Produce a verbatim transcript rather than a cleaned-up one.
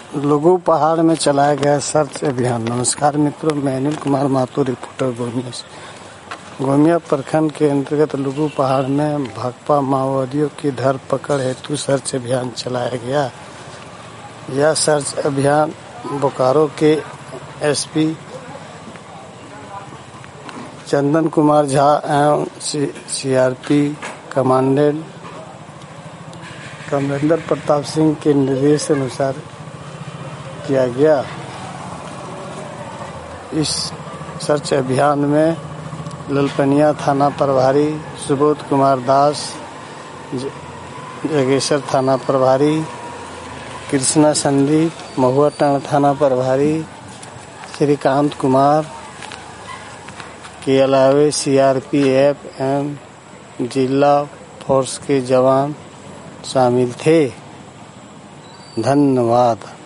लघु पहाड़ में चलाया गया सर्च अभियान। नमस्कार मित्रों, मैं अनिल कुमार माथुर, रिपोर्टर गोमिया से। गोमिया प्रखंड के अंतर्गत लघु पहाड़ में भाकपा माओवादियों की धरपकड़ हेतु सर्च अभियान चलाया गया। यह सर्च अभियान बोकारो के एसपी चंदन कुमार झा एवं सीआरपी कमांडेंट कमलेंद्र प्रताप सिंह के निर्देश अनुसार किया गया। इस सर्च अभियान में ललपनिया थाना प्रभारी सुबोध कुमार दास, जगेश्वर थाना प्रभारी कृष्णा संदीप, महुआटांड़ थाना प्रभारी श्रीकांत कुमार के अलावे सीआरपीएफ एवं जिला फोर्स के जवान शामिल थे। धन्यवाद।